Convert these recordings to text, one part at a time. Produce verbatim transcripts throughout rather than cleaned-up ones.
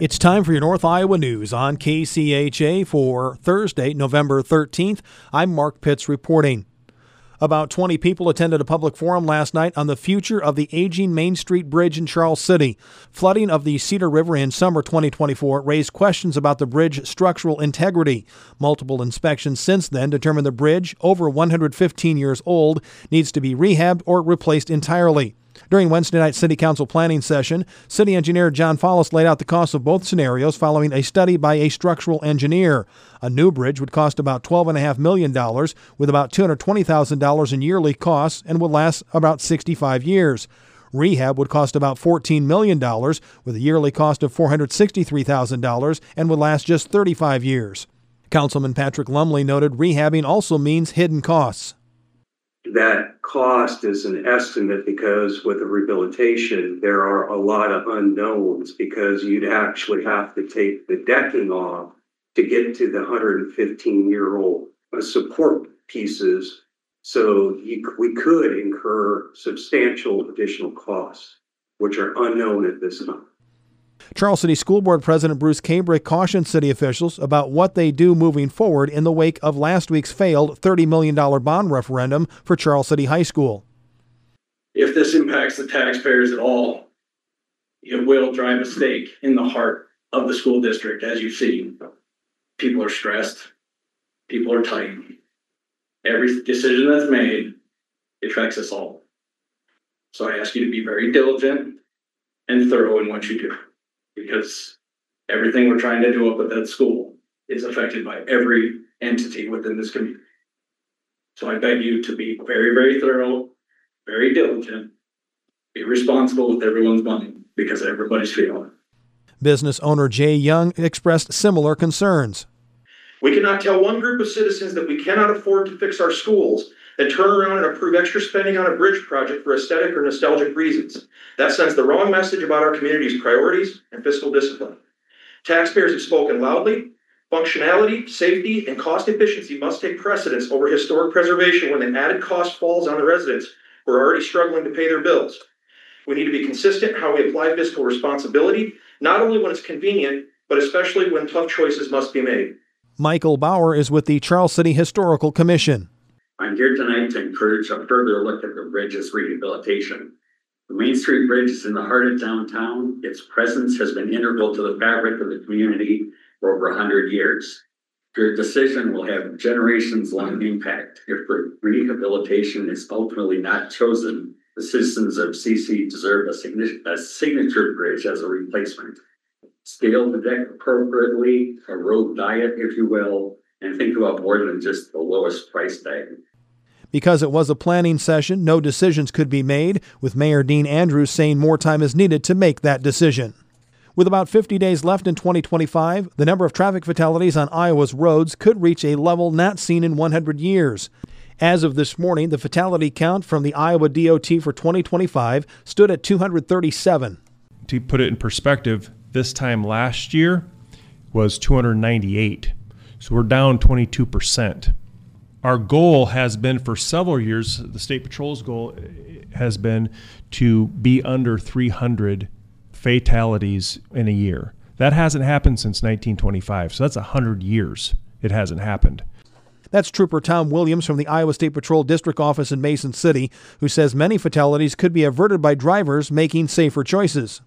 It's time for your North Iowa News on K C H A for Thursday, November thirteenth. I'm Mark Pitts reporting. About twenty people attended a public forum last night on the future of the aging Main Street Bridge in Charles City. Flooding of the Cedar River in summer twenty twenty-four raised questions about the bridge's structural integrity. Multiple inspections since then determined the bridge, over one hundred fifteen years old, needs to be rehabbed or replaced entirely. During Wednesday night's City Council planning session, City Engineer John Follis laid out the costs of both scenarios following a study by a structural engineer. A new bridge would cost about twelve point five million dollars, with about two hundred twenty thousand dollars in yearly costs, and would last about sixty-five years. Rehab would cost about fourteen million dollars, with a yearly cost of four hundred sixty-three thousand dollars, and would last just thirty-five years. Councilman Patrick Lumley noted rehabbing also means hidden costs. That cost is an estimate because with the rehabilitation, there are a lot of unknowns because you'd actually have to take the decking off to get to the one hundred fifteen year old support pieces. So you, we could incur substantial additional costs, which are unknown at this time. Charles City School Board President Bruce Cabrick cautioned city officials about what they do moving forward in the wake of last week's failed thirty million dollars bond referendum for Charles City High School. If this impacts the taxpayers at all, it will drive a stake in the heart of the school district. As you've seen, people are stressed, people are tight. Every decision that's made affects us all. So I ask you to be very diligent and thorough in what you do, because everything we're trying to do up at that school is affected by every entity within this community. So I beg you to be very, very thorough, very diligent, be responsible with everyone's money, because everybody's feeling it. Business owner Jay Young expressed similar concerns. We cannot tell one group of citizens that we cannot afford to fix our schools and turn around and approve extra spending on a bridge project for aesthetic or nostalgic reasons. That sends the wrong message about our community's priorities and fiscal discipline. Taxpayers have spoken loudly. Functionality, safety, and cost efficiency must take precedence over historic preservation when the added cost falls on the residents who are already struggling to pay their bills. We need to be consistent in how we apply fiscal responsibility, not only when it's convenient, but especially when tough choices must be made. Michael Bauer is with the Charles City Historical Commission. I'm here tonight to encourage a further look at the bridge's rehabilitation. The Main Street Bridge is in the heart of downtown. Its presence has been integral to the fabric of the community for over one hundred years. Your decision will have generations-long impact. If rehabilitation is ultimately not chosen, the citizens of C C deserve a, sign- a signature bridge as a replacement. Scale the deck appropriately, a road diet, if you will, and think about more than just the lowest price tag. Because it was a planning session, no decisions could be made, with Mayor Dean Andrews saying more time is needed to make that decision. With about fifty days left in twenty twenty-five, the number of traffic fatalities on Iowa's roads could reach a level not seen in one hundred years. As of this morning, the fatality count from the Iowa D O T for twenty twenty-five stood at two hundred thirty-seven. To put it in perspective, this time last year was two hundred ninety-eight. So we're down twenty-two percent. Our goal has been for several years, the State Patrol's goal has been to be under three hundred fatalities in a year. That hasn't happened since nineteen twenty-five, so that's one hundred years it hasn't happened. That's Trooper Tom Williams from the Iowa State Patrol District Office in Mason City, who says many fatalities could be averted by drivers making safer choices.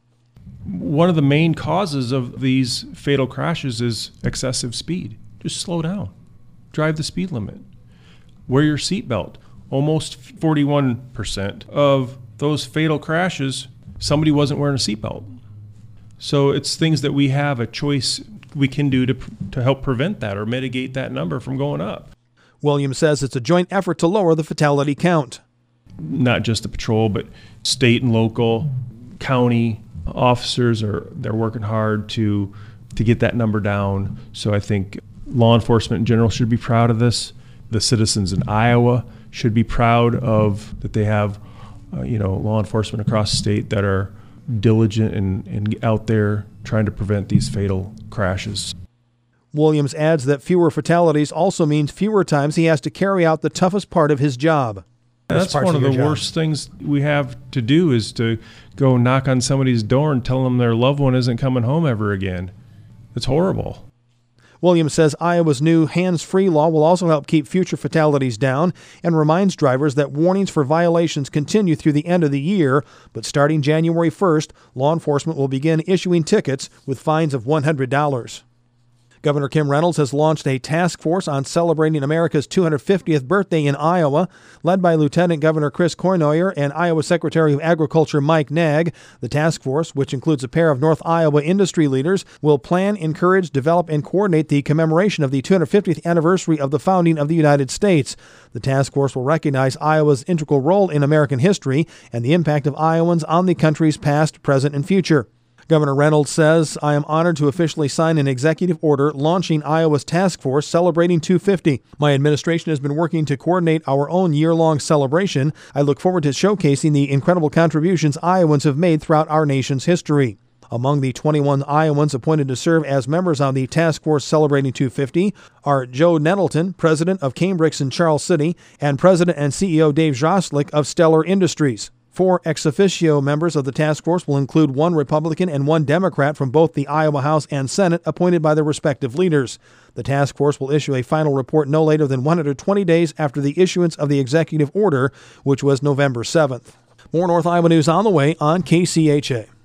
One of the main causes of these fatal crashes is excessive speed. Just slow down. Drive the speed limit. Wear your seatbelt. Almost forty-one percent of those fatal crashes, somebody wasn't wearing a seatbelt. So it's things that we have a choice we can do to to help prevent that or mitigate that number from going up. Williams says it's a joint effort to lower the fatality count. Not just the patrol, but state and local, county officers are they're working hard to to get that number down. So I think law enforcement in general should be proud of this. The citizens in Iowa should be proud of that they have uh, you know law enforcement across the state that are diligent and, and out there trying to prevent these fatal crashes. Williams adds that fewer fatalities also means fewer times he has to carry out the toughest part of his job. That's parts one of your the job. worst things we have to do is to go knock on somebody's door and tell them their loved one isn't coming home ever again. It's horrible. Williams says Iowa's new hands-free law will also help keep future fatalities down and reminds drivers that warnings for violations continue through the end of the year, but starting January first, law enforcement will begin issuing tickets with fines of one hundred dollars. Governor Kim Reynolds has launched a task force on celebrating America's two hundred fiftieth birthday in Iowa. Led by Lieutenant Governor Chris Cournoyer and Iowa Secretary of Agriculture Mike Nag, the task force, which includes a pair of North Iowa industry leaders, will plan, encourage, develop, and coordinate the commemoration of the two hundred fiftieth anniversary of the founding of the United States. The task force will recognize Iowa's integral role in American history and the impact of Iowans on the country's past, present, and future. Governor Reynolds says, I am honored to officially sign an executive order launching Iowa's task force celebrating two fifty. My administration has been working to coordinate our own year-long celebration. I look forward to showcasing the incredible contributions Iowans have made throughout our nation's history. Among the twenty-one Iowans appointed to serve as members on the task force celebrating two fifty are Joe Nettleton, president of Cambridge in Charles City, and president and C E O Dave Zroslik of Stellar Industries. Four ex officio members of the task force will include one Republican and one Democrat from both the Iowa House and Senate appointed by their respective leaders. The task force will issue a final report no later than one hundred twenty days after the issuance of the executive order, which was November seventh. More North Iowa news on the way on K C H A.